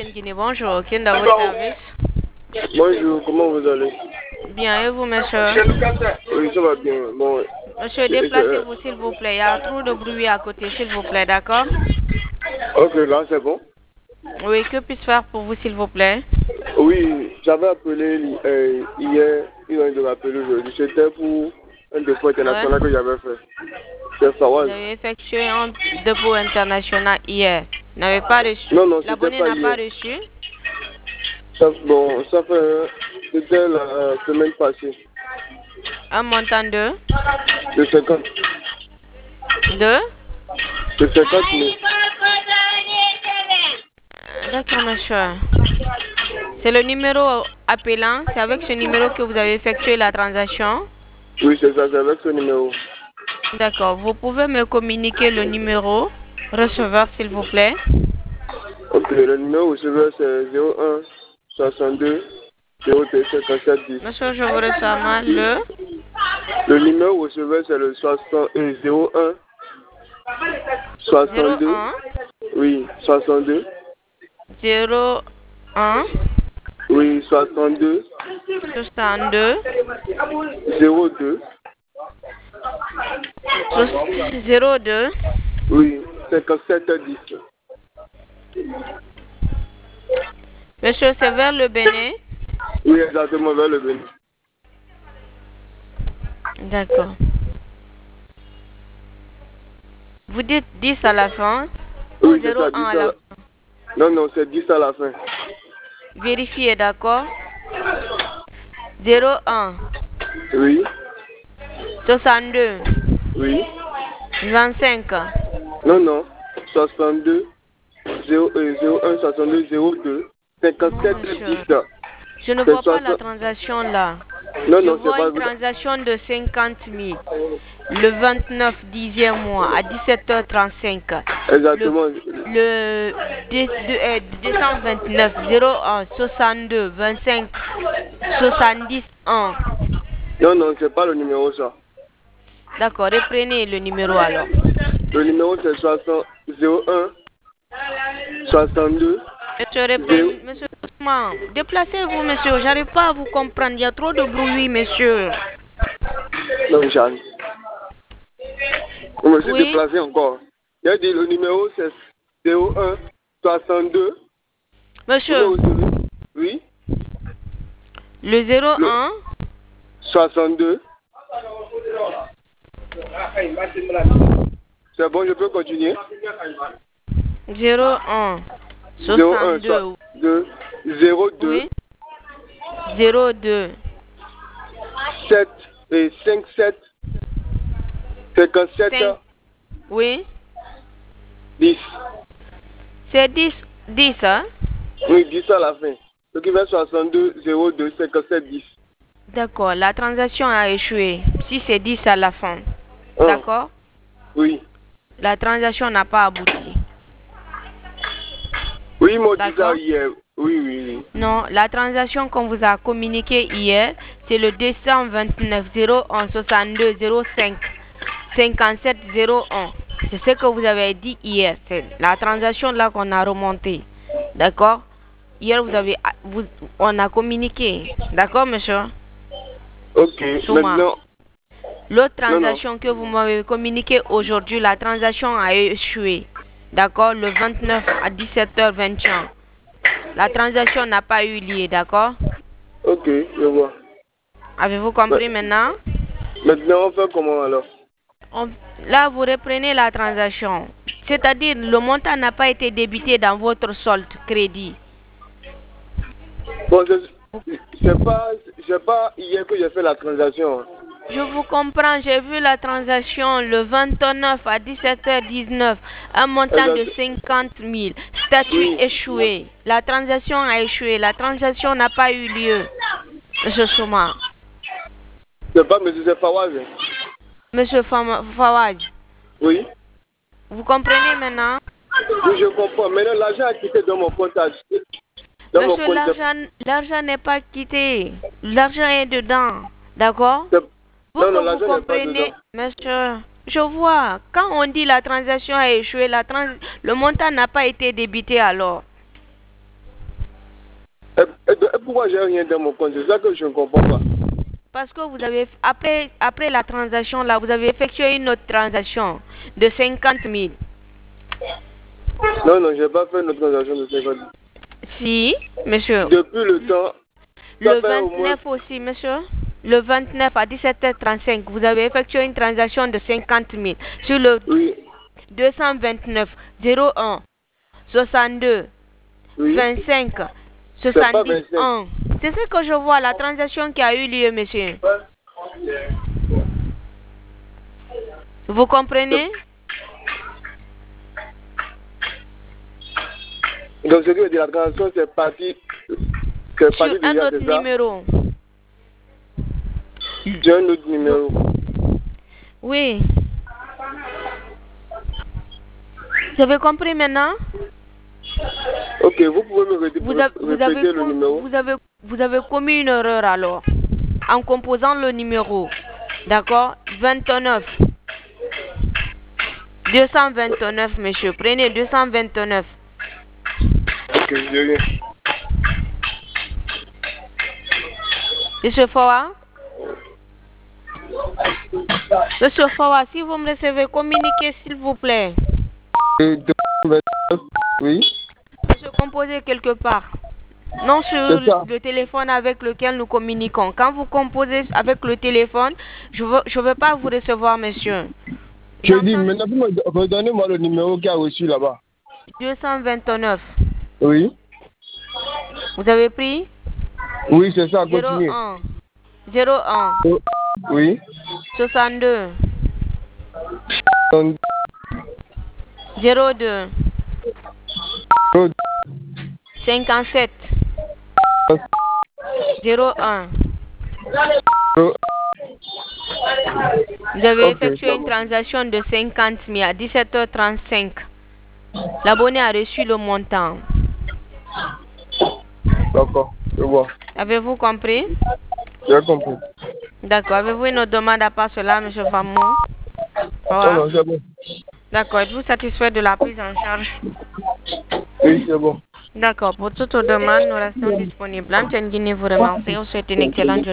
Antenne Guinée, bonjour. Qui est dans votre service? Bonjour, comment vous allez? Bien, et vous, monsieur? Oui, ça va bien. Bon, Monsieur, déplacez-vous, s'il vous plaît. Il y a trop de bruit à côté, s'il vous plaît, d'accord? ok, là, c'est bon. Oui, que puis-je faire pour vous, s'il vous plaît? Oui, j'avais appelé hier, ils ont dû m'appeler aujourd'hui. C'était pour un dépôt international que j'avais fait. C'est Fawaz. Vous avez effectué un dépôt international hier. Vous n'avez pas reçu? Non, c'était L'abonné pas n'a pas hier. reçu? Bon, ça fait, c'était la semaine passée. Un montant de? De 50. De? De 50 000. D'accord, monsieur. C'est le numéro appelant. C'est avec ce numéro que vous avez effectué la transaction? Oui, c'est ça, c'est avec ce numéro. D'accord. Vous pouvez me communiquer le numéro receveur, s'il vous plaît? Ok, le numéro receveur c'est 01 62 02 57 10. Monsieur, je vous reçois mal. Le numéro receveur c'est le 01 62. 01 Oui, 62. 01 Oui, 62. 62 02. 02 Oui, 57 10. Monsieur, c'est vers le Bénin? Oui, exactement, vers le Bénin. D'accord. Vous dites 10 à la fin ou Oui, c'est ça, 01 10 à la fin? Non, c'est 10 à la fin. Vérifiez, d'accord? 01 Oui, 62 oui. 25 Non, 62 01 62 02 57 monsieur. 10. Je ne C'est vois pas la 60. transaction là. Non, Je c'est vois pas une transaction de 50 000 le 29 10e mois à 17h35. exactement. Le décembre 29 01 62 25 70 1. Non, c'est pas le numéro ça. D'accord, reprenez le numéro alors. Le numéro c'est 01 62 Monsieur, reprenez, monsieur Ousmane, déplacez-vous, monsieur. J'arrive pas à vous comprendre. Il y a trop de bruit, monsieur. Non, Jeanne. Je me suis Oui, déplacé encore. J'ai dit le numéro c'est 01 62. monsieur. Oui. Le Le 01 62. C'est bon, je peux continuer. 01 01 62 02 oui 02 7 et 57 57 5 oui 10. c'est 10 hein? Oui, 10 à la fin. Ce qui fait 62 02 57 10. D'accord, la transaction a échoué si c'est 10 à la fin. Ah, D'accord, oui. la transaction n'a pas abouti. Oui, ils m'ont dit ça D'accord. hier. Oui. Non, la transaction qu'on vous a communiquée hier, c'est le 229 01 62 05 57 01. C'est ce que vous avez dit hier. C'est la transaction là qu'on a remontée. D'accord? Hier, on a communiqué. D'accord, monsieur? Ok, Souma. maintenant. L'autre transaction que vous m'avez communiquée aujourd'hui, la transaction a échoué. D'accord? Le 29 à 17h21. La transaction n'a pas eu lieu, d'accord? Ok, je vois. Avez-vous compris maintenant? Maintenant, on fait comment alors? Là, vous reprenez la transaction. C'est-à-dire, le montant n'a pas été débité dans votre solde crédit. Bon, c'est pas hier que j'ai fait la transaction. Je vous comprends, j'ai vu la transaction le 29 à 17h19, un montant de 50 000. Statut échoué. La transaction a échoué. La transaction n'a pas eu lieu. Monsieur Souma. C'est pas monsieur Fawaz. Monsieur Fawaz. Oui. Vous comprenez maintenant? Oui, je comprends. Maintenant, l'argent a quitté dans mon compte. Monsieur, l'argent n'est pas quitté. L'argent est dedans. D'accord? Vous comprenez, monsieur, je vois. Quand on dit la transaction a échoué, le montant n'a pas été débité alors. pourquoi j'ai rien dans mon compte? C'est ça que je ne comprends pas. Parce que vous avez, après la transaction là, vous avez effectué une autre transaction de 50 000. Non, je n'ai pas fait une autre transaction de 50 000. Si, monsieur. Depuis le temps. Le 29 aussi, monsieur. Le 29 à 17h35, vous avez effectué une transaction de 50 000 sur le 229 01 62 25 71. C'est ce que je vois, la transaction qui a eu lieu, monsieur. Vous comprenez? Donc, ce qui veut dire la transaction, c'est parti. Sur un autre numéro. J'ai un autre numéro. Oui. Vous avez compris maintenant? Ok, vous pouvez me répéter le numéro. Vous avez commis une erreur alors, en composant le numéro. D'accord? 29. 229, monsieur. Prenez 229. Ok, je viens. Monsieur Fawa? Monsieur Fawa, si vous me recevez, communiquez s'il vous plaît. Oui. Monsieur, composez quelque part. Non sur le téléphone avec lequel nous communiquons. Quand vous composez avec le téléphone, je veux pas vous recevoir, monsieur. Je dis, maintenant, redonnez-moi le numéro qui a reçu là-bas. 229. Oui. Vous avez pris? Oui, c'est ça, continuez. 01. Oui. 62. 02. 57. 01. Vous avez effectué une transaction de 50 000 à 17h35. L'abonné a reçu le montant. D'accord, je vois. Avez-vous compris? J'ai compris. D'accord. Avez-vous une autre demande à part cela, M. Famou? Non, c'est bon. D'accord. Êtes-vous satisfait de la prise en charge? Oui, c'est bon. D'accord. Pour toute demande, nous restons disponibles. Antoine Guinée vous remercie. Vous souhaite une excellente journée.